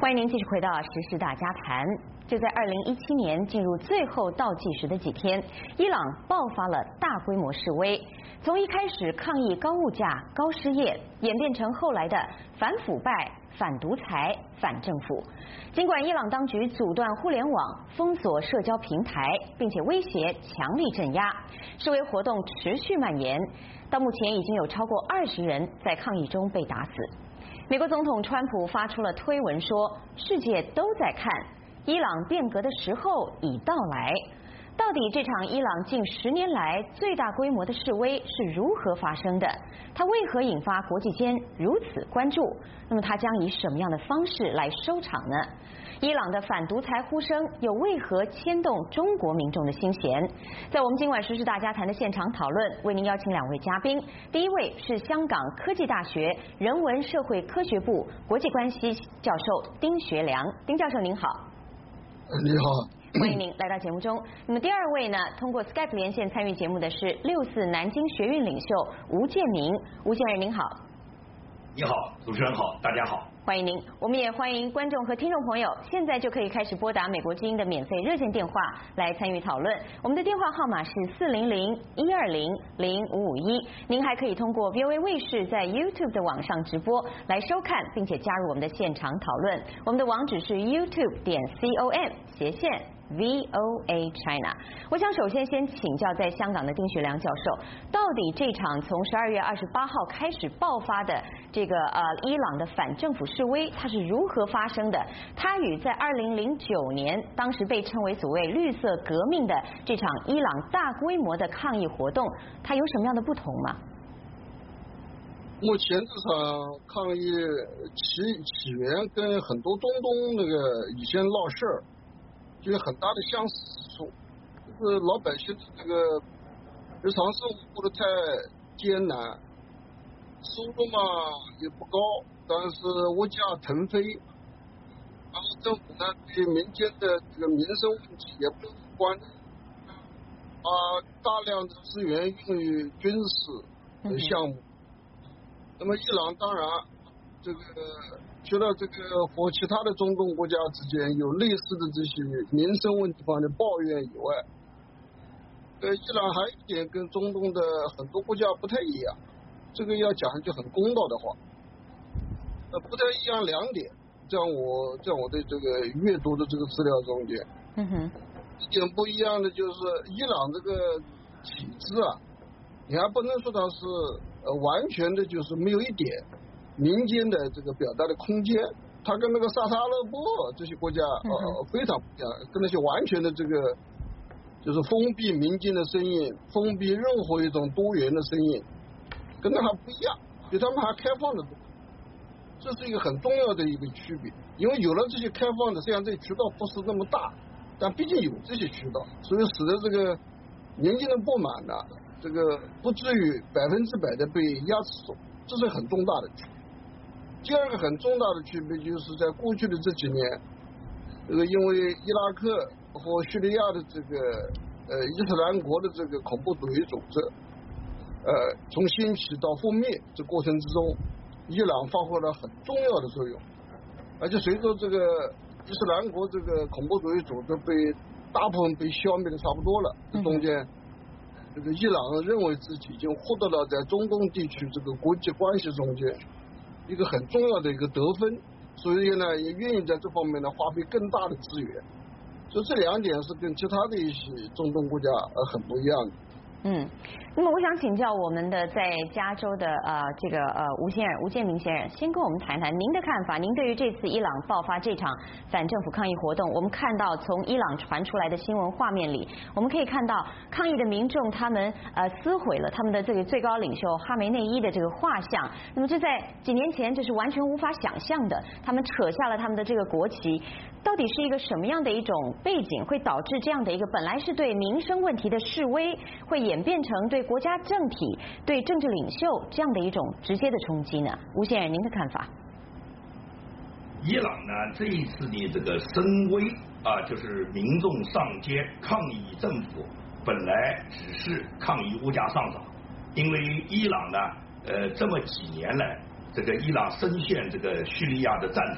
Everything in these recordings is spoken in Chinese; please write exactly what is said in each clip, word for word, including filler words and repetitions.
欢迎您继续回到《时事大家谈》。就在二零一七年进入最后倒计时的几天，伊朗爆发了大规模示威，从一开始抗议高物价、高失业，演变成后来的反腐败、反独裁、反政府。尽管伊朗当局阻断互联网、封锁社交平台，并且威胁强力镇压，示威活动持续蔓延。到目前已经有超过二十人在抗议中被打死。美国总统川普发出了推文说：“世界都在看，伊朗变革的时候已到来。”到底这场伊朗近十年来最大规模的示威是如何发生的？它为何引发国际间如此关注？那么它将以什么样的方式来收场呢？伊朗的反独裁呼声又为何牵动中国民众的心弦？在我们今晚时事大家谈的现场讨论，为您邀请两位嘉宾。第一位是香港科技大学人文社会科学部国际关系教授丁学良，丁教授您好。 你好。 欢迎您来到节目中。那么第二位呢，通过 Skype 连线参与节目的是六四南京学运领袖吴建民，吴先生您好。 你好，主持人好，大家好。 欢迎您，我们也欢迎观众和听众朋友，现在就可以开始拨打美国之音的免费热线电话来参与讨论。我们的电话号码是四零零一二零零五五一。您还可以通过 V O A 卫视在 YouTube 的网上直播来收看，并且加入我们的现场讨论。我们的网址是 YouTube 点 com 斜线。V O A China。我想首先先请教在香港的丁学良教授，到底这场从十二月二十八号开始爆发的这个呃伊朗的反政府示威，它是如何发生的？它与在二零零九年当时被称为所谓绿色革命的这场伊朗大规模的抗议活动，它有什么样的不同吗？ 目前这场抗议起起源跟很多中东那个以前闹事儿。就有很大的相似之处，就是老百姓的这个日常生活过得太艰难，收入嘛也不高，但是物价腾飞，然后政府呢对民间的这个民生问题也不关注，把大量的资源用于军事的项目。嗯、那么伊朗当然这个。除了这个和其他的中东国家之间有类似的这些民生问题方面的抱怨以外，呃，伊朗还有一点跟中东的很多国家不太一样，这个要讲一句很公道的话，呃，不太一样两点，在我在我的这个阅读的这个资料中间， 嗯哼， 一点不一样的就是伊朗这个体制啊，你还不能说它是呃完全的就是没有一点。民间的这个表达的空间，它跟那个沙特阿拉伯这些国家呃非常不一样，跟那些完全的这个就是封闭民间的声音，封闭任何一种多元的声音，跟那还不一样，比他们还开放的多。这是一个很重要的一个区别，因为有了这些开放的，虽然这渠道不是那么大，但毕竟有这些渠道，所以使得这个民间的不满呢，这个不至于百分之百的被压制住，这是很重大的区别。第二个很重大的区别就是在过去的这几年，这个因为伊拉克和叙利亚的这个呃伊斯兰国的这个恐怖主义组织，呃从兴起到覆灭这过程之中，伊朗发挥了很重要的作用，而且随着这个伊斯兰国这个恐怖主义组织被大部分被消灭的差不多了，这中间这个伊朗认为自己已经获得了在中东地区这个国际关系中间一个很重要的一个得分，所以呢也愿意在这方面呢花费更大的资源，所以这两点是跟其他的一些中东国家呃很不一样的。 嗯，那么我想请教我们的在加州的呃这个呃吴先生吴建民先生，先跟我们谈谈您的看法。您对于这次伊朗爆发这场反政府抗议活动，我们看到从伊朗传出来的新闻画面里，我们可以看到抗议的民众他们呃撕毁了他们的这个最高领袖哈梅内伊的这个画像。那么这在几年前这是完全无法想象的，他们扯下了他们的这个国旗。到底是一个什么样的一种背景，会导致这样的一个本来是对民生问题的示威，会演变成对国家政体、对政治领袖这样的一种直接的冲击呢？吴先生，您的看法？ 伊朗呢这一次的这个声威啊，就是民众上街抗议政府，本来只是抗议物价上涨，因为伊朗呢呃这么几年来，这个伊朗深陷这个叙利亚的战场。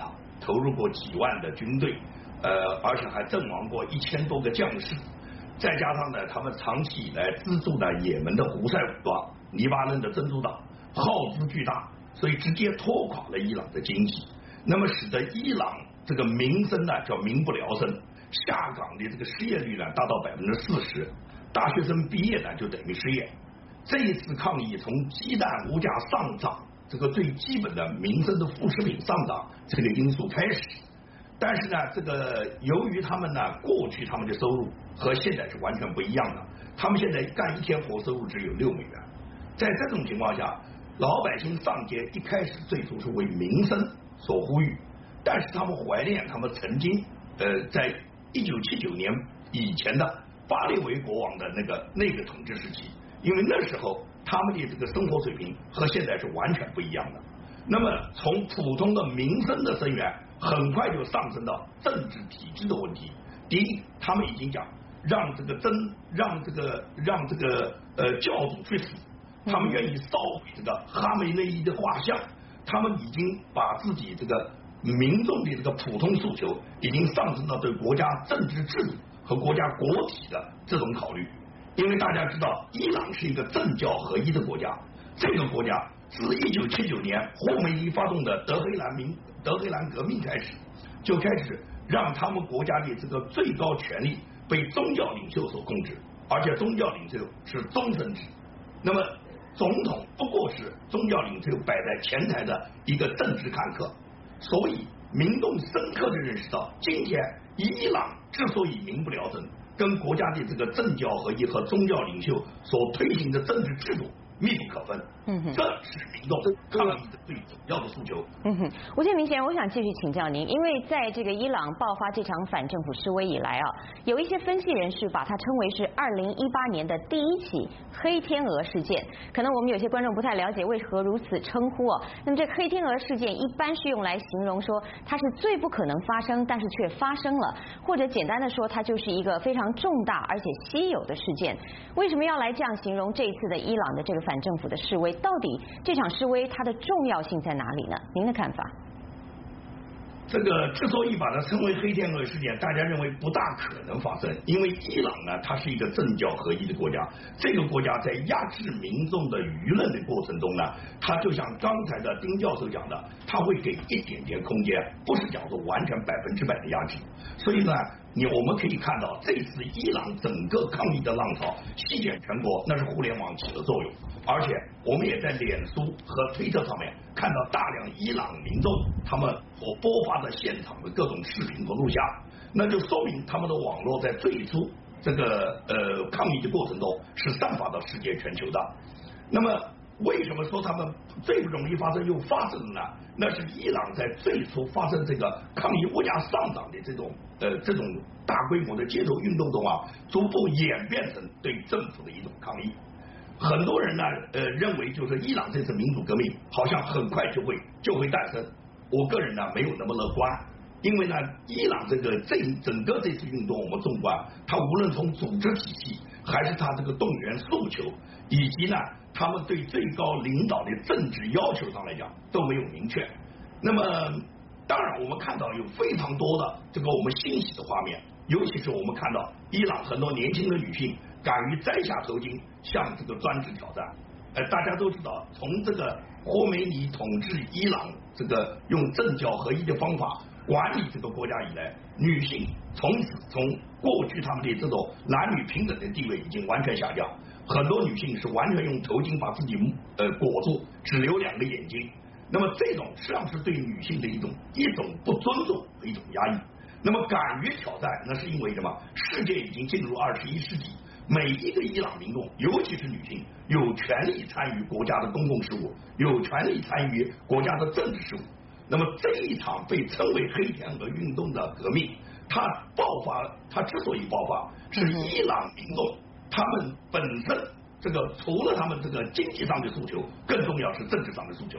投入过几万的军队，呃，而且还阵亡过一千多个将士。再加上呢，他们长期以来资助呢也门的胡塞武装、黎巴嫩的真主党，耗资巨大，所以直接拖垮了伊朗的经济。那么使得伊朗这个民生呢叫民不聊生，下岗的这个失业率呢达到百分之四十，大学生毕业呢就等于失业。这一次抗议从鸡蛋物价上涨这个最基本的民生的副食品上涨这个因素开始，但是呢，这个由于他们呢过去他们的收入和现在是完全不一样的，他们现在干一天活收入只有六美元，在这种情况下，老百姓上街一开始最初是为民生所呼吁，但是他们怀念他们曾经呃在一九七九年以前的巴列维国王的那个那个统治时期，因为那时候他们的这个生活水平和现在是完全不一样的。那么从普通的民生的声援，很快就上升到政治体制的问题。第一，他们已经讲让这个真让这个让这个呃教主去死，他们愿意烧毁这个哈梅内伊的画像，他们已经把自己这个民众的这个普通诉求，已经上升到对国家政治制度和国家国体的这种考虑。因为大家知道，伊朗是一个政教合一的国家，这个国家自一九七九年霍梅尼发动的德黑兰民德黑兰革命开始，就开始让他们国家的这个最高权力被宗教领袖所控制，而且宗教领袖是终身制。那么总统不过是宗教领袖摆在前台的一个政治看客，所以民众深刻的认识到，今天伊朗之所以民不聊生，跟国家的这个政教合一和宗教领袖所推行的政治制度密不可分。嗯哼，这是民众抗议的最主要的诉求。 嗯哼，吴建民先生，我想继续请教您，因为在这个伊朗爆发这场反政府示威以来啊，有一些分析人士把它称为是二零一八年的第一起黑天鹅事件。可能我们有些观众不太了解为何如此称呼啊。那么这黑天鹅事件一般是用来形容说它是最不可能发生，但是却发生了，或者简单的说，它就是一个非常重大而且稀有的事件。为什么要来这样形容这一次的伊朗的这个反政府的示威？到底这场示威它的重要性在哪里呢？您的看法？ 这个之所以把它称为黑天鹅事件，大家认为不大可能发生，因为伊朗呢，它是一个政教合一的国家，这个国家在压制民众的舆论的过程中呢，它就像刚才的丁教授讲的，它会给一点点空间，不是讲说完全百分之百的压制。所以呢，你我们可以看到，这次伊朗整个抗议的浪潮席卷全国，那是互联网起了作用，而且我们也在脸书和推特上面看到大量伊朗民众他们所播发的现场的各种视频和录像，那就说明他们的网络在最初这个呃抗议的过程中是散发到世界全球的。那么为什么说他们最不容易发生又发生了呢？那是伊朗在最初发生这个抗议物价上涨的这种呃这种大规模的街头运动中啊，逐步演变成对政府的一种抗议。很多人呢呃认为就是伊朗这次民主革命好像很快就会就会诞生，我个人呢没有那么乐观。因为呢，伊朗这个这整个这次运动，我们纵观，它无论从组织体系，还是它这个动员诉求，以及呢，他们对最高领导的政治要求上来讲，都没有明确。那么，当然我们看到有非常多的这个我们欣喜的画面，尤其是我们看到伊朗很多年轻的女性敢于摘下头巾，向这个专制挑战。呃，大家都知道，从这个霍梅尼统治伊朗这个用政教合一的方法管理这个国家以来，女性从此从过去他们的这种男女平等的地位已经完全下降，很多女性是完全用头巾把自己呃裹住，只留两个眼睛。那么这种实际上是对女性的一种一种不尊重和一种压抑。那么敢于挑战，那是因为什么？世界已经进入二十一世纪，每一个伊朗民众，尤其是女性，有权利参与国家的公共事务，有权利参与国家的政治事务。那么这一场被称为黑天鹅运动的革命，它爆发，它之所以爆发，是伊朗民众他们本身这个除了他们这个经济上的诉求，更重要是政治上的诉求。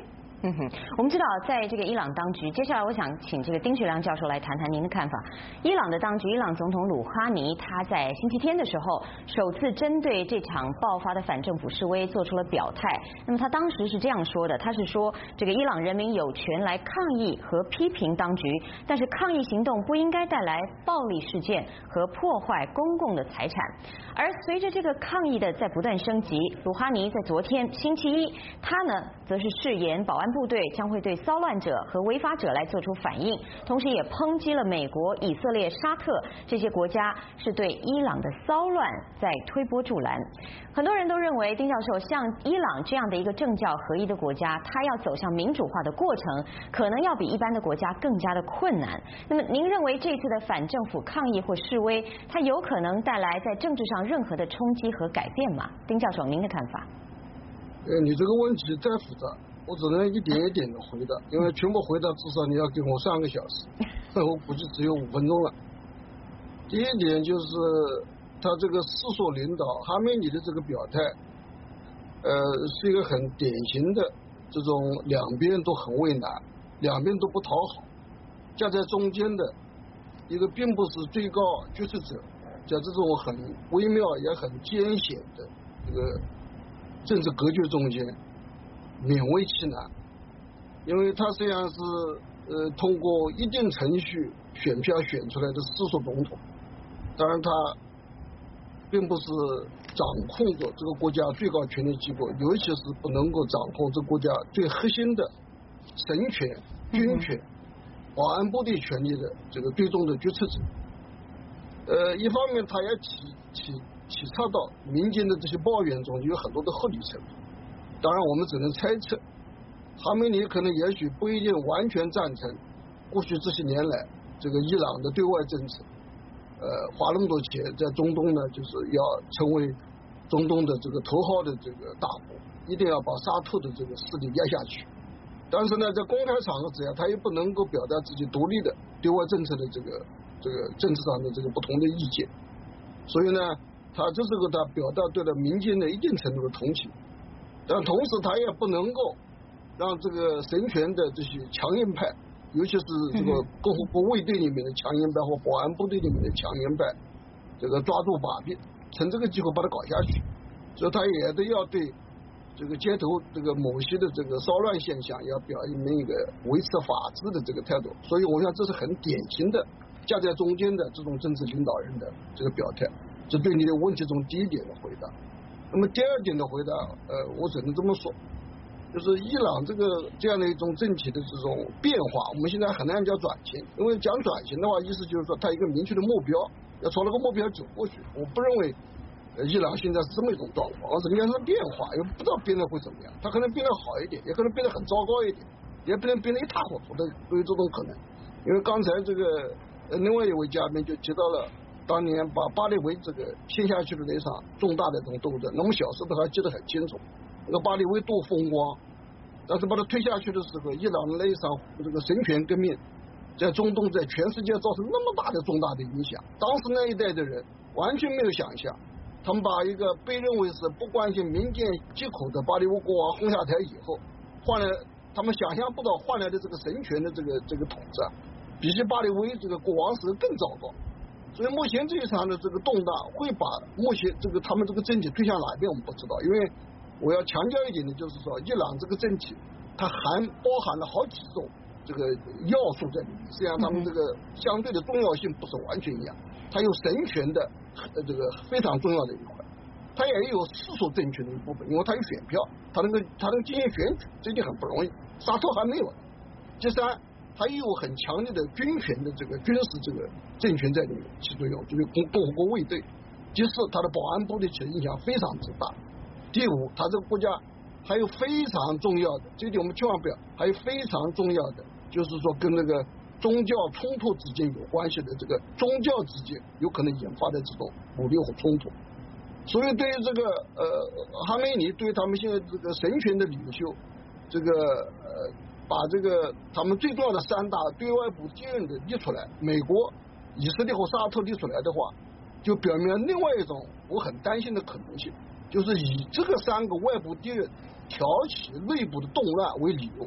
嗯哼，我们知道，在这个伊朗当局，接下来我想请这个丁学良教授来谈谈您的看法。伊朗的当局，伊朗总统鲁哈尼他在星期天的时候，首次针对这场爆发的反政府示威做出了表态。那么他当时是这样说的，他是说这个伊朗人民有权来抗议和批评当局，但是抗议行动不应该带来暴力事件和破坏公共的财产。而随着这个抗议的在不断升级，鲁哈尼在昨天星期一，他呢则是誓言保安部队将会对骚乱者和违法者来做出反应，同时也抨击了美国、以色列、沙特这些国家是对伊朗的骚乱在推波助澜。很多人都认为，丁教授，像伊朗这样的一个政教合一的国家，它要走向民主化的过程，可能要比一般的国家更加的困难。那么，您认为这次的反政府抗议或示威，它有可能带来在政治上任何的冲击和改变吗？丁教授，您的看法？ 呃，你这个问题太复杂，我只能一点一点的回答，因为全部回答至少你要给我三个小时，我估计只有五分钟了。第一点就是他这个世俗领导哈梅尼的这个表态，呃，是一个很典型的这种两边都很为难，两边都不讨好，夹在中间的一个并不是最高决策者，在这种很微妙也很艰险的这个政治格局中间勉为其难，因为他实际上是呃通过一定程序选票选出来的世俗总统，当然他并不是掌控着这个国家最高权力机构，尤其是不能够掌控这个国家最核心的神权、军权、保安部队权力的这个最终的决策者。呃，一方面他也体体体察到民间的这些抱怨中有很多的合理成分，当然我们只能猜测，哈梅尼可能也许不一定完全赞成过去这些年来这个伊朗的对外政策，呃，花那么多钱在中东呢，就是要成为中东的这个头号的这个大国，一定要把沙特的这个势力压下去。但是呢，在公开场合之下，他也不能够表达自己独立的对外政策的这个这个政治上的这个不同的意见，所以呢，他这是个他表达对了民间的一定程度的同情，但同时他也不能够让这个神权的这些强硬派，尤其是这个共和国卫队里面的强硬派或保安部队里面的强硬派，这个抓住把柄，趁这个机会把它搞下去，所以他也得要对这个街头这个某些的这个骚乱现象要表现一个维持法治的这个态度，所以我想这是很典型的夹在中间的这种政治领导人的这个表态，这对你的问题中第一点的回答。那么第二点的回答，呃，我只能这么说，就是伊朗这个这样的一种政体的这种变化，我们现在很难讲转型，因为讲转型的话，意思就是说它一个明确的目标，要朝那个目标走过去。我不认为呃伊朗现在是这么一种状况，而是应该是变化，也不知道变得会怎么样，它可能变得好一点，也可能变得很糟糕一点，也可能变得一塌糊涂的，都有这种可能。因为刚才这个呃另外一位嘉宾就提到了当年把巴列维这个陷下去的那场重大的这种斗争，那我们小时候还记得很清楚，那个巴列维多风光，但是把它推下去的时候，伊朗的那一场这个神权革命，在中东在全世界造成那么大的重大的影响，当时那一代的人完全没有想象，他们把一个被认为是不关心民间疾苦的巴列维国王轰下台以后，换来他们想象不到换来的这个神权的这个这个统治，比起巴列维这个国王时更糟糕。所以目前这一场的这个动荡会把目前这个他们这个政体推向哪边我们不知道，因为我要强调一点的就是说，伊朗这个政体它含包含了好几种这个要素在里面，实际上他们这个相对的重要性不是完全一样，它有神权的呃这个非常重要的一块，它也有世俗政权的一部分，因为它有选票，它能够它能进行选举，这点很不容易，沙特还没有。第三，它也有很强烈的军权的这个军事这个政权在里面起作用，就是共共和国卫队。第四，它的保安部队起的影响非常之大。第五，它这个国家还有非常重要的，这点我们千万不要，还有非常重要的，就是说跟那个宗教冲突之间有关系的这个宗教之间有可能引发的这种武力和冲突。所以对于这个呃哈梅尼对他们现在这个神权的领袖，这个呃把这个他们最重要的三大对外部敌人的列出来，美国、以色列和沙特列出来的话，就表明另外一种我很担心的可能性，就是以这个三个外部敌人挑起内部的动乱为理由，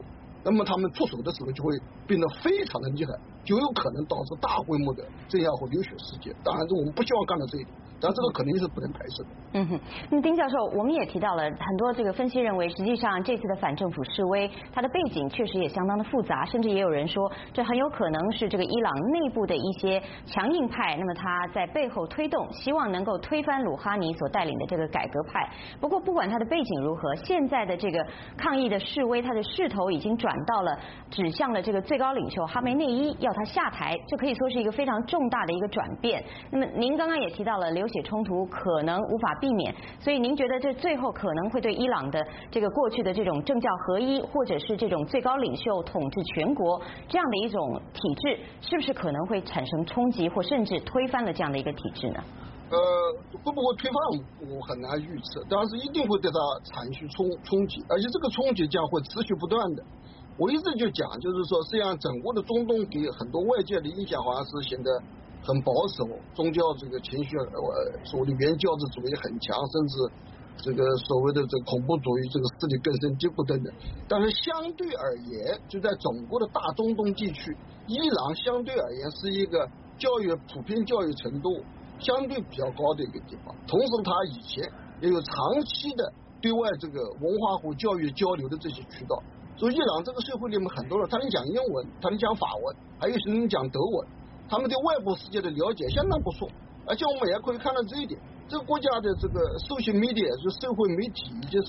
那么他们出手的时候就会变得非常的厉害，就有可能导致大规模的镇压或流血事件。当然，这我们不希望干到这一点，但这个肯定是不能排斥的。 嗯哼，那么丁教授，我们也提到了很多这个分析认为，实际上这次的反政府示威，它的背景确实也相当的复杂，甚至也有人说，这很有可能是这个伊朗内部的一些强硬派，那么他在背后推动，希望能够推翻鲁哈尼所带领的这个改革派。不过，不管它的背景如何，现在的这个抗议的示威，它的势头已经转到了指向了这个最高领袖哈梅内伊要他下台，这可以说是一个非常重大的一个转变。那么您刚刚也提到了流血冲突可能无法避免，所以您觉得这最后可能会对伊朗的这个过去的这种政教合一，或者是这种最高领袖统治全国这样的一种体制，是不是可能会产生冲击，或甚至推翻了这样的一个体制呢？ 呃，会不会推翻我很难预测，但是一定会对它产生冲冲击，而且这个冲击将会持续不断的。我一直就讲，就是说，实际上整个的中东给很多外界的影响好像是显得很保守，宗教这个情绪，呃，所谓的原教旨主义很强，甚至这个所谓的这个恐怖主义这个势力根深蒂固等等。但是相对而言，就在整个的大中东地区，伊朗相对而言是一个教育普遍教育程度相对比较高的一个地方，同时它以前也有长期的对外这个文化和教育交流的这些渠道。所以伊朗这个社会里面很多人，他能讲英文，他能讲法文，还有些能讲德文，他们对外部世界的了解相当不错。而且我们也可以看到这一点，这个国家的这个 social media 就是社会媒体，就是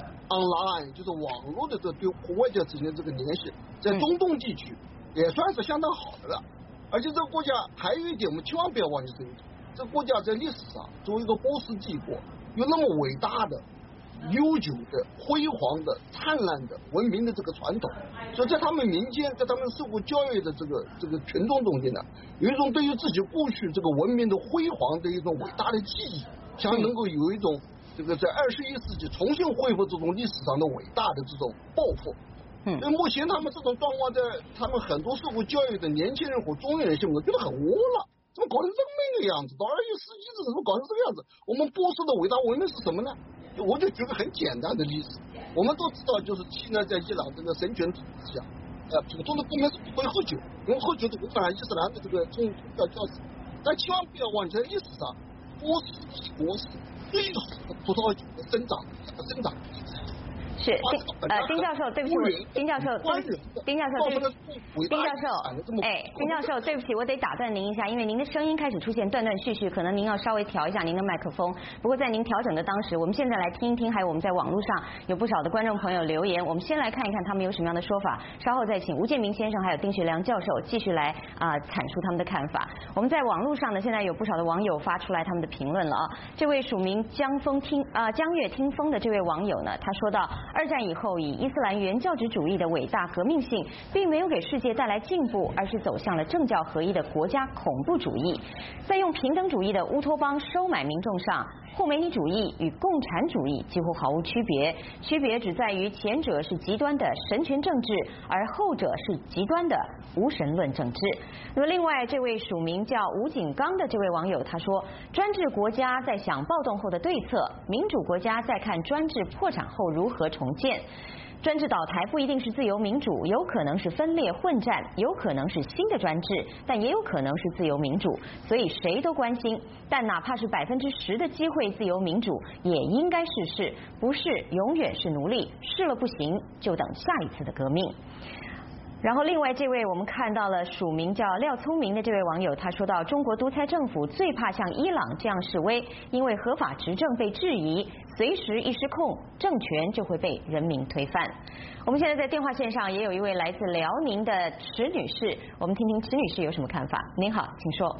online 就是网络的这对和外界之间的这个联系，在中东地区也算是相当好的了。而且这个国家还有一点，我们千万不要忘记这一点，这个国家在历史上作为一个波斯帝国，有那么伟大的、悠久的、辉煌的、灿烂的文明的这个传统，所以在他们民间，在他们受过教育的这个这个群众中间呢，有一种对于自己过去这个文明的辉煌的一种伟大的记忆，想能够有一种这个在二十一世纪重新恢复这种历史上的伟大的这种抱负。嗯，所以目前他们这种状况，在他们很多受过教育的年轻人和中年人心目中觉得很窝了。怎么搞成这么一个样子？到二十世纪这怎么搞成这个样子？我们波斯的伟大文明是什么呢？我就举个很简单的例子，我们都知道，就是现在在伊朗这个神权体制下，呃，普通的公民是不会喝酒，因为喝酒是违反伊斯兰的这个宗教教旨。但千万不要忘记，在历史上，波斯帝国是最好的葡萄酒的生长生长。 是丁呃丁教授，对不起，我丁教授，对不起，丁教授，对不起，丁教授，哎，丁教授，对不起，我得打断您一下，因为您的声音开始出现断断续续，可能您要稍微调一下您的麦克风。不过在您调整的当时，我们现在来听一听，还有我们在网络上有不少的观众朋友留言，我们先来看一看他们有什么样的说法，稍后再请吴建明先生还有丁学良教授继续来啊、呃、阐述他们的看法。我们在网络上呢，现在有不少的网友发出来他们的评论了啊。这位署名江风听啊、呃、江月听风的这位网友呢，他说到。二战以后，以伊斯兰原教旨主义的伟大革命性，并没有给世界带来进步，而是走向了政教合一的国家恐怖主义。在用平等主义的乌托邦收买民众上，霍梅尼主义与共产主义几乎毫无区别，区别只在于前者是极端的神权政治，而后者是极端的无神论政治。那么，另外这位署名叫吴景刚的这位网友他说，专制国家在想暴动后的对策，民主国家在看专制破产后如何重建。专制倒台不一定是自由民主，有可能是分裂混战，有可能是新的专制，但也有可能是自由民主，所以谁都关心。但哪怕是百分之十的机会自由民主，也应该试试，不是永远是奴隶，试了不行就等下一次的革命。然后，另外这位我们看到了署名叫廖聪明的这位网友，他说到，中国独裁政府最怕像伊朗这样示威，因为合法执政被质疑，随时一失控，政权就会被人民推翻。我们现在在电话线上也有一位来自辽宁的池女士，我们听听池女士有什么看法。您好，请说。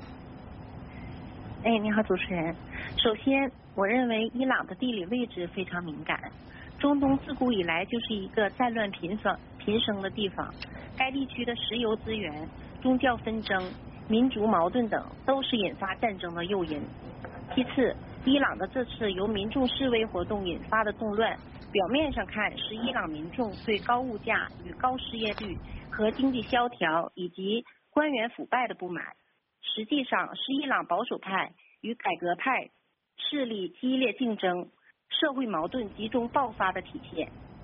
哎，你好，主持人。首先，我认为伊朗的地理位置非常敏感。中东自古以来就是一个战乱频繁、频生的地方，该地区的石油资源、宗教纷争、民族矛盾等都是引发战争的诱因。其次，伊朗的这次由民众示威活动引发的动乱，表面上看是伊朗民众对高物价与高失业率和经济萧条以及官员腐败的不满，实际上是伊朗保守派与改革派势力激烈竞争，社会矛盾集中爆发的体现。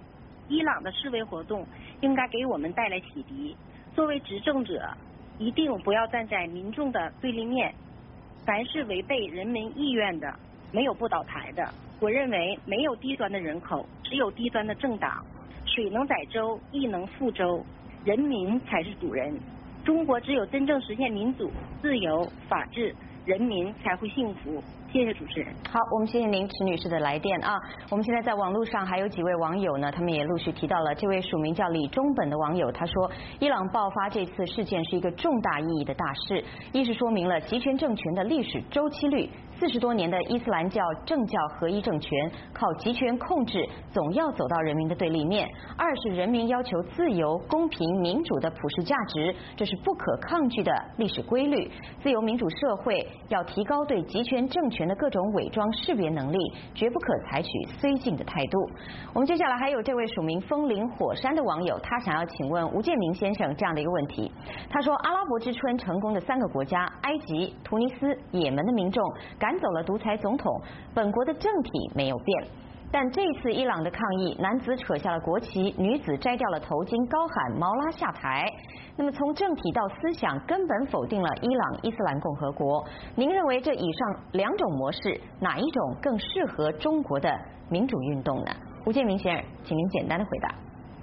伊朗的示威活动应该给我们带来启迪。作为执政者，一定不要站在民众的对立面，凡是违背人民意愿的，没有不倒台的。我认为没有低端的人口，只有低端的政党。水能载舟，亦能覆舟，人民才是主人。中国只有真正实现民主、自由、法治，人民才会幸福。谢谢主持人。 好，我们谢谢您池女士的来电啊。我们现在在网络上还有几位网友呢，他们也陆续提到了。这位署名叫李中本的网友，他说，伊朗爆发这次事件是一个重大意义的大事，一是说明了集权政权的历史周期率。四十多年的伊斯兰教政教合一政权靠集权控制，总要走到人民的对立面。二是人民要求自由、公平、民主的普世价值，这是不可抗拒的历史规律。自由民主社会要提高对集权政权的各种伪装识别能力，绝不可采取绥靖的态度。我们接下来还有这位署名风林火山的网友，他想要请问吴建民先生这样的一个问题。他说，阿拉伯之春成功的三个国家埃及、突尼斯、也门的民众赶走了独裁总统，本国的政体没有变。但这次伊朗的抗议，男子扯下了国旗，女子摘掉了头巾，高喊毛拉下台。那么从政体到思想，根本否定了伊朗伊斯兰共和国。您认为这以上两种模式，哪一种更适合中国的民主运动呢？吴建民先生，请您简单的回答。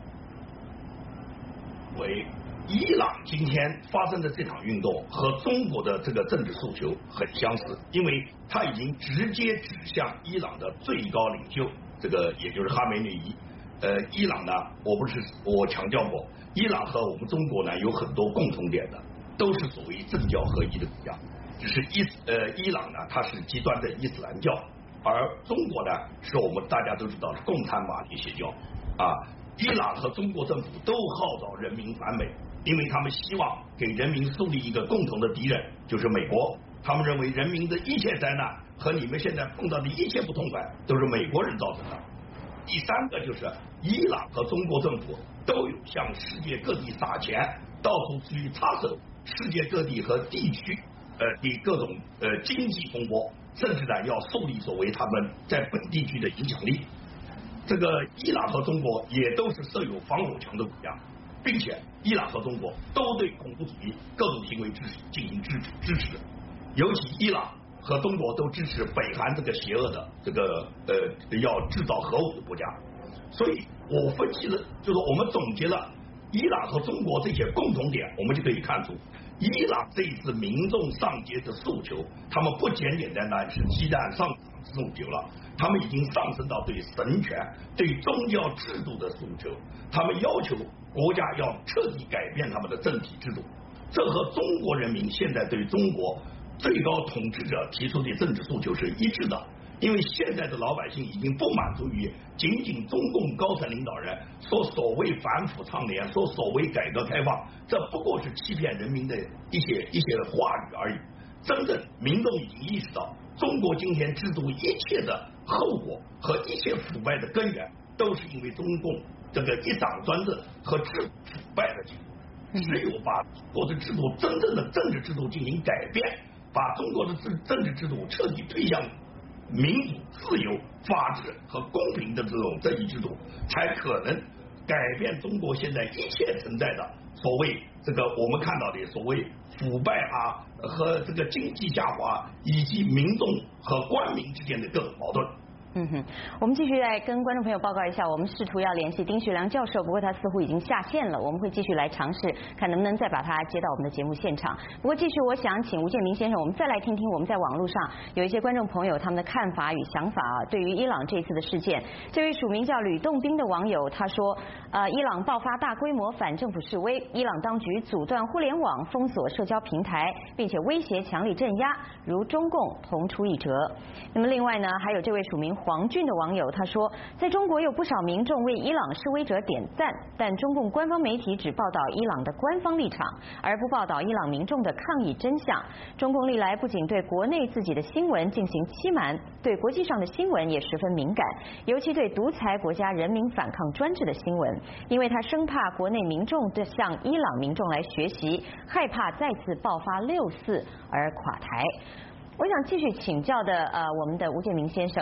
为伊朗今天发生的这场运动和中国的这个政治诉求很相似，因为它已经直接指向伊朗的最高领袖，这个也就是哈梅内伊。呃，伊朗呢，我不是我强调过，伊朗和我们中国呢有很多共同点的，都是所谓政教合一的国家，只是伊呃伊朗呢它是极端的伊斯兰教，而中国呢是我们大家都知道是共产马列邪教啊。伊朗和中国政府都号召人民反美，因为他们希望给人民树立一个共同的敌人，就是美国。他们认为人民的一切灾难和你们现在碰到的一切不痛快都是美国人造成的。第三个就是伊朗和中国政府都有向世界各地撒钱，到处去插手世界各地和地区呃的各种呃经济风波，甚至呢要树立所谓他们在本地区的影响力。这个伊朗和中国也都是设有防火墙的国家，并且伊朗和中国都对恐怖主义各种行为支持进行支持支持，尤其伊朗和中国都支持北韩这个邪恶的这个呃要制造核武的国家。所以我分析了，就是我们总结了伊朗和中国这些共同点，我们就可以看出，伊朗这一次民众上街的诉求，他们不简简单单是鸡蛋上涨的诉求了，他们已经上升到对神权、对宗教制度的诉求，他们要求国家要彻底改变他们的政体制度，这和中国人民现在对中国最高统治者提出的政治诉求是一致的。因为现在的老百姓已经不满足于仅仅中共高层领导人说所谓反腐倡廉，说所谓改革开放，这不过是欺骗人民的一些一些话语而已。真正民众已经意识到，中国今天制度一切的后果和一切腐败的根源，都是因为中共这个一党专政和制度腐败的结果。只有把中国的制度真正的政治制度进行改变，把中国的政政治制度彻底推向民主、自由、法治和公平的这种政治制度，才可能改变中国现在一切存在的所谓这个我们看到的所谓腐败啊和这个经济下滑，以及民众和官民之间的各种矛盾。 嗯哼，我们继续来跟观众朋友报告一下，我们试图要联系丁学良教授，不过他似乎已经下线了，我们会继续来尝试看能不能再把他接到我们的节目现场。不过继续，我想请吴建民先生，我们再来听听我们在网络上有一些观众朋友他们的看法与想法啊。对于伊朗这一次的事件，这位署名叫吕洞宾的网友他说，呃，伊朗爆发大规模反政府示威，伊朗当局阻断互联网、封锁社交平台，并且威胁强力镇压，如中共同出一辙。那么另外呢，还有这位署名黄俊的网友他说，在中国有不少民众为伊朗示威者点赞，但中共官方媒体只报道伊朗的官方立场，而不报道伊朗民众的抗议真相。中共历来不仅对国内自己的新闻进行欺瞒，对国际上的新闻也十分敏感，尤其对独裁国家人民反抗专制的新闻，因为他生怕国内民众的向伊朗民众来学习，害怕再次爆发六四而垮台。我想继续请教的呃，我们的吴建民先生啊，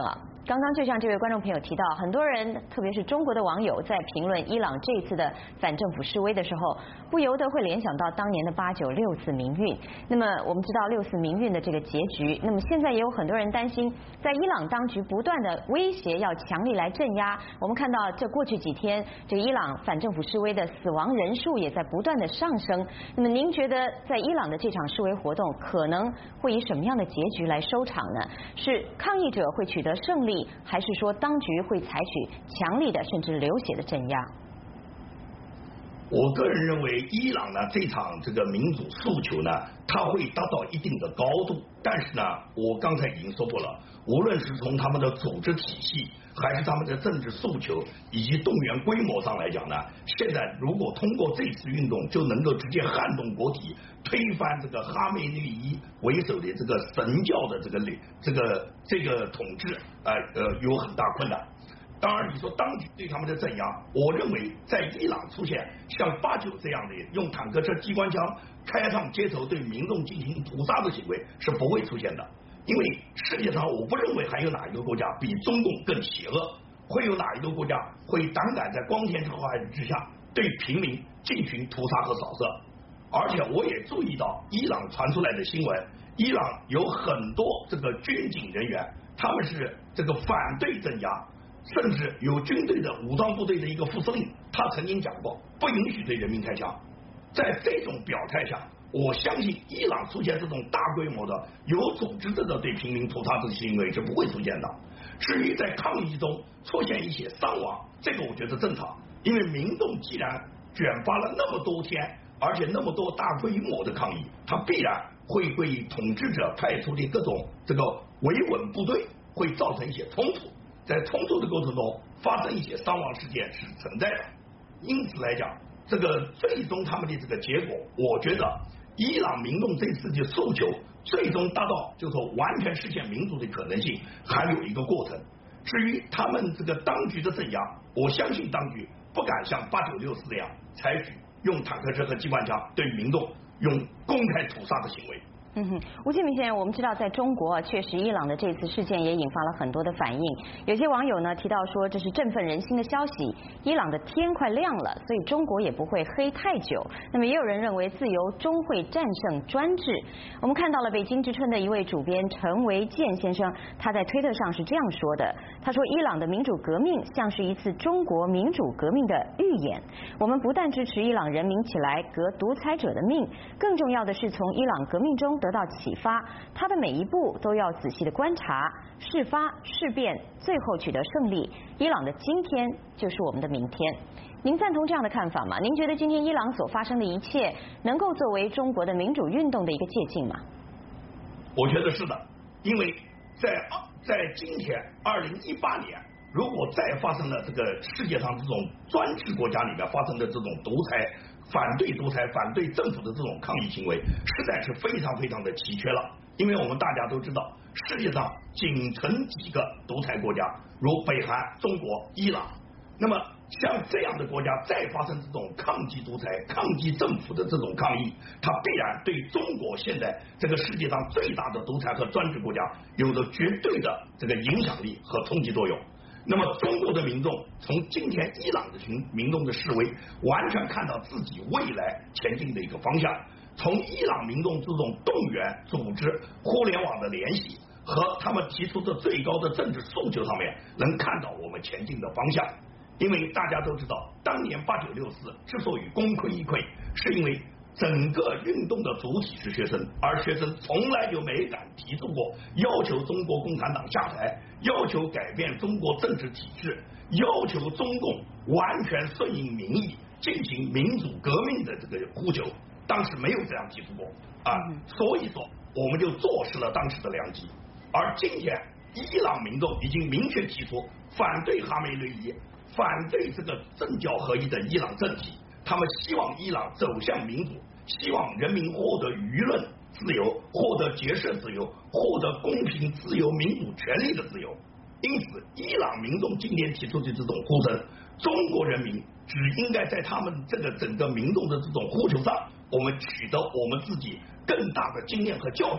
刚刚就像这位观众朋友提到，很多人，特别是中国的网友，在评论伊朗这一次的反政府示威的时候，不由得会联想到当年的八九六四民运。那么我们知道六四民运的这个结局，那么现在也有很多人担心，在伊朗当局不断的威胁要强力来镇压。我们看到这过去几天，这伊朗反政府示威的死亡人数也在不断的上升。那么您觉得在伊朗的这场示威活动可能会以什么样的结局来收场呢？是抗议者会取得胜利，还是说当局会采取强力的甚至流血的镇压？ 我个人认为，伊朗呢这场这个民主诉求呢，它会达到一定的高度。但是呢，我刚才已经说过了，无论是从他们的组织体系，还是他们的政治诉求以及动员规模上来讲呢，现在如果通过这次运动就能够直接撼动国体，推翻这个哈梅内伊为首的这个神教的这个这个这个统治，呃呃，有很大困难。当然，你说当局对他们的镇压，我认为在伊朗出现像八九这样的用坦克车、机关枪开上街头对民众进行屠杀的行为是不会出现的，因为世界上我不认为还有哪一个国家比中共更邪恶，会有哪一个国家会胆敢在光天化日之下对平民进行屠杀和扫射。而且我也注意到伊朗传出来的新闻，伊朗有很多这个军警人员，他们是这个反对镇压。甚至有军队的武装部队的一个副司令，他曾经讲过不允许对人民开枪。在这种表态下，我相信伊朗出现这种大规模的有组织的对平民屠杀的行为是不会出现的。至于在抗议中出现一些伤亡，这个我觉得正常，因为民众既然卷发了那么多天，而且那么多大规模的抗议，他必然会对统治者派出的各种这个维稳部队会造成一些冲突。在冲突的过程中发生一些伤亡事件是存在的，因此来讲，这个最终他们的这个结果，我觉得伊朗民众这次的诉求最终达到就是说完全实现民主的可能性，还有一个过程。至于他们这个当局的镇压，我相信当局不敢像八九六四那样采取用坦克车和机关枪对民众用公开屠杀的行为。 嗯哼，吴建民先生，我们知道在中国，确实伊朗的这次事件也引发了很多的反应。有些网友呢提到说，这是振奋人心的消息，伊朗的天快亮了，所以中国也不会黑太久。那么也有人认为，自由终会战胜专制。我们看到了北京之春的一位主编陈维健先生，他在推特上是这样说的：他说，伊朗的民主革命像是一次中国民主革命的预演。我们不但支持伊朗人民起来革独裁者的命，更重要的是从伊朗革命中得到启发，他的每一步都要仔细的观察、事发、事变，最后取得胜利。伊朗的今天就是我们的明天。您赞同这样的看法吗？您觉得今天伊朗所发生的一切能够作为中国的民主运动的一个借鉴吗？ 我觉得是的，因为在在今天二零一八年，如果再发生了这个世界上这种专制国家里面发生的这种独裁、反对独裁、反对政府的这种抗议行为，实在是非常非常的奇缺了。因为我们大家都知道，世界上仅存几个独裁国家，如北韩、中国、伊朗。那么像这样的国家再发生这种抗击独裁、抗击政府的这种抗议，它必然对中国现在这个世界上最大的独裁和专制国家有着绝对的这个影响力和冲击作用。那么中国的民众从今天伊朗的群民众的示威，完全看到自己未来前进的一个方向。从伊朗民众这种动员、组织、互联网的联系和他们提出的最高的政治诉求上面，能看到我们前进的方向。因为大家都知道，当年八九六四之所以功亏一篑，是因为整个运动的主体是学生，而学生从来就没敢提出过要求中国共产党下台，要求改变中国政治体制，要求中共完全顺应民意进行民主革命的这个呼求，当时没有这样提出过啊，所以说我们就坐实了当时的良机。而今天伊朗民众已经明确提出反对哈梅内伊，反对这个政教合一的伊朗政体，他们希望伊朗走向民主，希望人民获得舆论自由，获得结社自由，获得公平、自由、民主权利的自由。因此，伊朗民众今天提出的这种呼声，中国人民只应该在他们这个整个民众的这种呼求上，我们取得我们自己更大的经验和教训，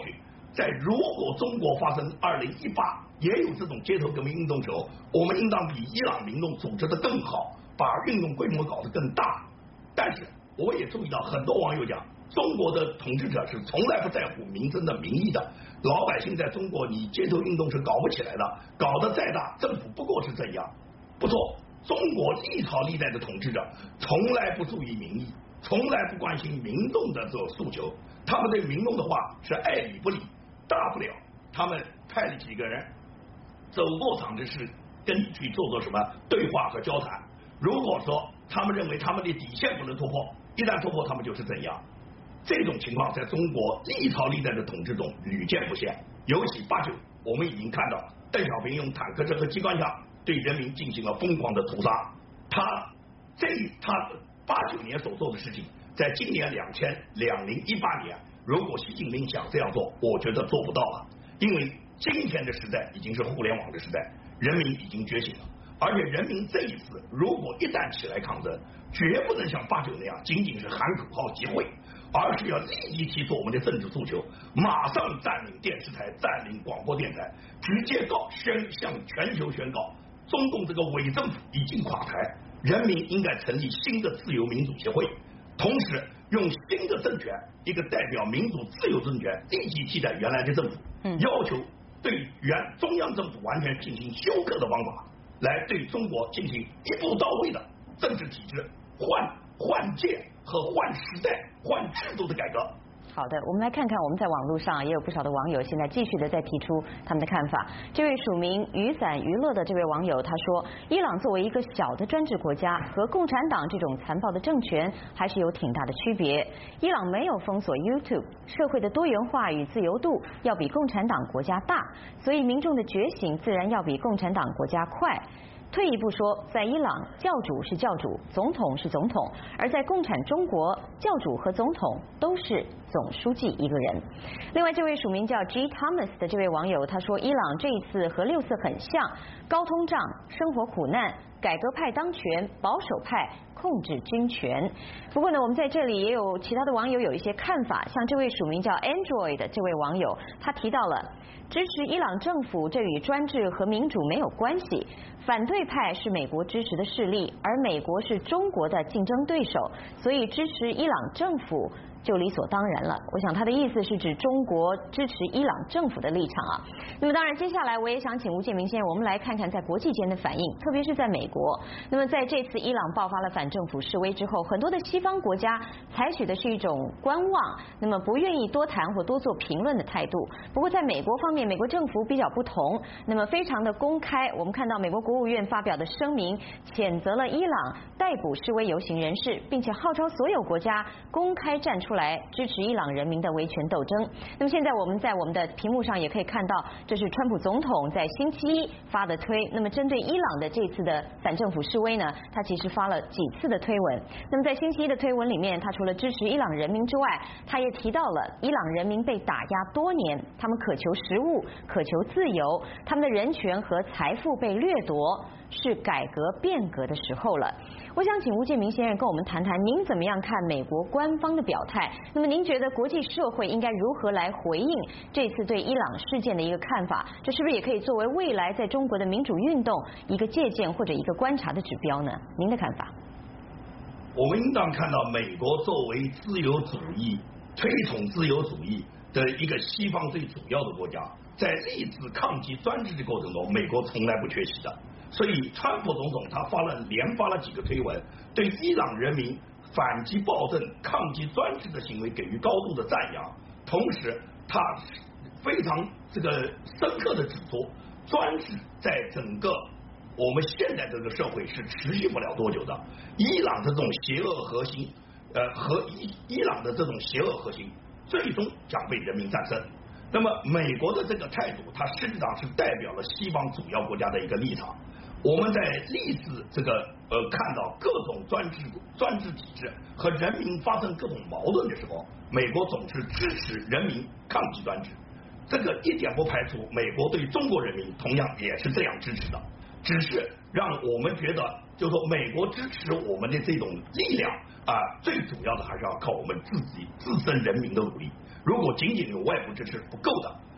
在如果中国发生二零一八也有这种街头革命运动时候，我们应当比伊朗民众组织的更好，把运动规模搞得更大。但是我也注意到很多网友讲，中国的统治者是从来不在乎民生的民意的，老百姓在中国你街头运动是搞不起来的，搞得再大，政府不过是这样。不错，中国历朝历代的统治者从来不注意民意，从来不关心民众的这种诉求，他们对民众的话是爱理不理，大不了他们派了几个人走过场子是跟你去做做什么对话和交谈。如果说他们认为他们的底线不能突破，一旦突破他们就是怎样。这种情况在中国历朝历代的统治中屡见不鲜，尤其八九，我们已经看到邓小平用坦克车和机关枪对人民进行了疯狂的屠杀。他这他八九年所做的事情，在今年两千两零一八年，如果习近平想这样做，我觉得做不到了。因为今天的时代已经是互联网的时代，人民已经觉醒了，而且人民这一次如果一旦起来抗争，绝不能像八九那样仅仅是喊口号集会，而是要立即提出我们的政治诉求，马上占领电视台，占领广播电台，直接告宣向全球宣告，中共这个伪政府已经垮台，人民应该成立新的自由民主协会，同时用新的政权，一个代表民主自由政权立即替代原来的政府， 嗯、 要求对原中央政府完全进行修改的方法，来对中国进行一步到位的政治体制换换届和换时代换制度的改革。 好的，我们来看看我们在网络上也有不少的网友现在继续的在提出他们的看法。这位署名雨伞娱乐的这位网友他说，伊朗作为一个小的专制国家，和共产党这种残暴的政权还是有挺大的区别。伊朗没有封锁 YouTube， 社会的多元化与自由度要比共产党国家大，所以民众的觉醒自然要比共产党国家快。退一步说，在伊朗，教主是教主，总统是总统；而在共产中国，教主和总统都是总书记一个人。另外，这位署名叫 G Thomas 的这位网友他说，伊朗这一次和六四很像，高通胀、生活苦难、改革派当权、保守派控制军权。不过呢，我们在这里也有其他的网友有一些看法，像这位署名叫 Android 的这位网友，他提到了支持伊朗政府，这与专制和民主没有关系。反对派是美国支持的势力，而美国是中国的竞争对手，所以支持伊朗政府就理所当然了。我想他的意思是指中国支持伊朗政府的立场啊。那么当然，接下来我也想请吴建明先生，我们来看看在国际间的反应，特别是在美国。那么在这次伊朗爆发了反政府示威之后，很多的西方国家采取的是一种观望，那么不愿意多谈或多做评论的态度。不过在美国方面，美国政府比较不同，那么非常的公开。我们看到美国国务院发表的声明，谴责了伊朗逮捕示威游行人士，并且号召所有国家公开站出来支持伊朗人民的维权斗争。那么现在我们在我们的屏幕上也可以看到，这是川普总统在星期一发的推。那么针对伊朗的这次的反政府示威呢，他其实发了几次的推文。那么在星期一的推文里面，他除了支持伊朗人民之外，他也提到了伊朗人民被打压多年，他们渴求食物，渴求自由，他们的人权和财富被掠夺，是改革变革的时候了。我想请吴建明先生跟我们谈谈，您怎么样看美国官方的表态？那么您觉得国际社会应该如何来回应这次对伊朗事件的一个看法？这是不是也可以作为未来在中国的民主运动一个借鉴或者一个观察的指标呢？您的看法？ 我们应当看到，美国作为自由主义、推崇自由主义的一个西方最主要的国家，在历次抗击专制的过程中，美国从来不缺席的。所以，川普总统他发了连发了几个推文，对伊朗人民反击暴政、抗击专制的行为给予高度的赞扬。同时，他非常这个深刻的指出，专制在整个我们现在这个社会是持续不了多久的。伊朗的这种邪恶核心，呃，和伊伊朗的这种邪恶核心，最终将被人民战胜。那么，美国的这个态度，它实际上是代表了西方主要国家的一个立场。我们在历次这个呃看到各种专制专制体制和人民发生各种矛盾的时候，美国总是支持人民抗击专制。这个一点不排除美国对中国人民同样也是这样支持的，只是让我们觉得，就是说美国支持我们的这种力量啊，最主要的还是要靠我们自己自身人民的努力。如果仅仅有外部支持不够的，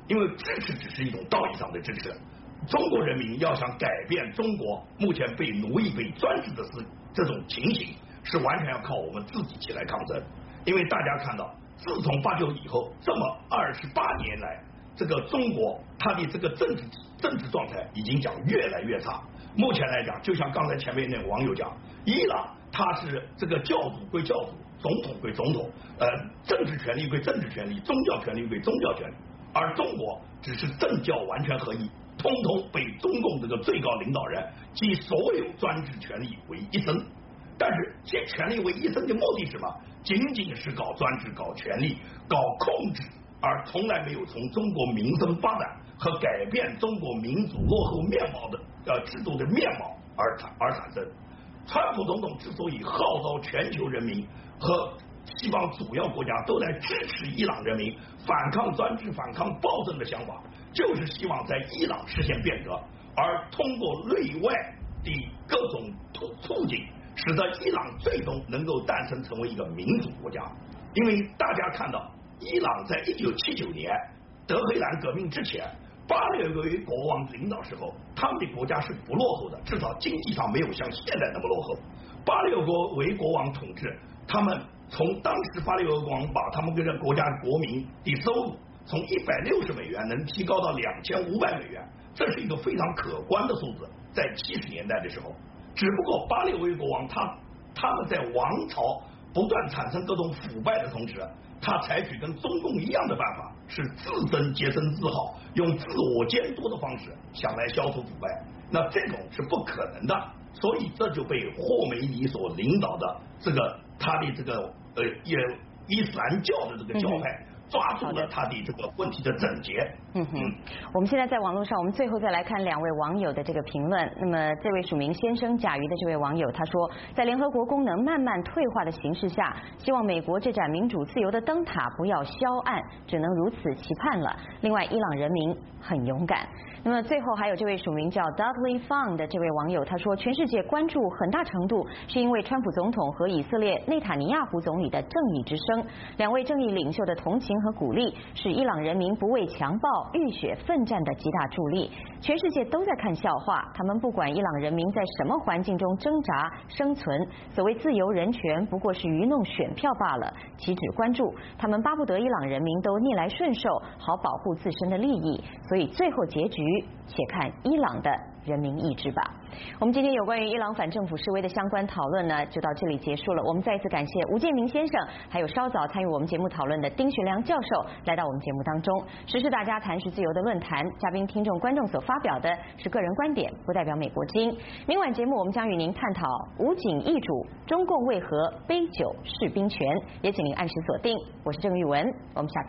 因为支持只是一种道义上的支持。中国人民要想改变中国目前被奴役、被专制的是这种情形，是完全要靠我们自己起来抗争。因为大家看到，自从八九以后这么二十八年来，这个中国它的这个政治政治状态已经讲越来越差。目前来讲，就像刚才前面那个网友讲，伊朗它是这个教主归教主，总统归总统，呃，政治权利归政治权利，宗教权利归宗教权利，而中国只是政教完全合一，通通被中共这个最高领导人集所有专制权利为一身。但是这权力为一身的目的是什么？仅仅是搞专制、搞权力、搞控制，而从来没有从中国民生发展和改变中国民主落后面貌的呃制度的面貌而产而产生。川普总统之所以号召全球人民和西方主要国家都来支持伊朗人民反抗专制、反抗暴政的想法，就是希望在伊朗实现变革，而通过内外的各种促促进，使得伊朗最终能够诞生成为一个民主国家。因为大家看到，伊朗在一九七九年德黑兰革命之前，巴列维国王领导时候，他们的国家是不落后的，至少经济上没有像现在那么落后。巴列维国王统治，他们从当时巴列维国王把他们这个国家国民的收入从一百六十美元能提高到两千五百美元，这是一个非常可观的数字。在七十年代的时候，只不过巴列维国王他他们在王朝不断产生各种腐败的同时，他采取跟中共一样的办法，是自身洁身自好，用自我监督的方式想来消除腐败。那这种是不可能的，所以这就被霍梅尼所领导的这个他的这个呃也伊斯兰教的这个教派。嗯，抓住了他的这个问题的症结。 嗯哼，我们现在在网络上，我们最后再来看两位网友的这个评论。那么，这位署名先生甲鱼的这位网友他说，在联合国功能慢慢退化的形势下，希望美国这盏民主自由的灯塔不要消暗，只能如此期盼了。另外，伊朗人民很勇敢。那么最后还有这位署名叫 Dudley Fang 的这位网友他说，全世界关注很大程度是因为川普总统和以色列内塔尼亚胡总理的正义之声，两位正义领袖的同情和鼓励是伊朗人民不畏强暴、浴血奋战的极大助力。全世界都在看笑话，他们不管伊朗人民在什么环境中挣扎生存，所谓自由人权不过是愚弄选票罢了，岂止关注，他们巴不得伊朗人民都逆来顺受，好保护自身的利益。所以最后结局且看伊朗的人民意志吧。我们今天有关于伊朗反政府示威的相关讨论呢，就到这里结束了。我们再一次感谢吴建明先生，还有稍早参与我们节目讨论的丁学良教授来到我们节目当中。时事大家谈是自由的论坛，嘉宾、听众、观众所发表的是个人观点，不代表美国经。明晚节目我们将与您探讨武警易主，中共为何杯酒释兵权，也请您按时锁定。我是郑玉文，我们下。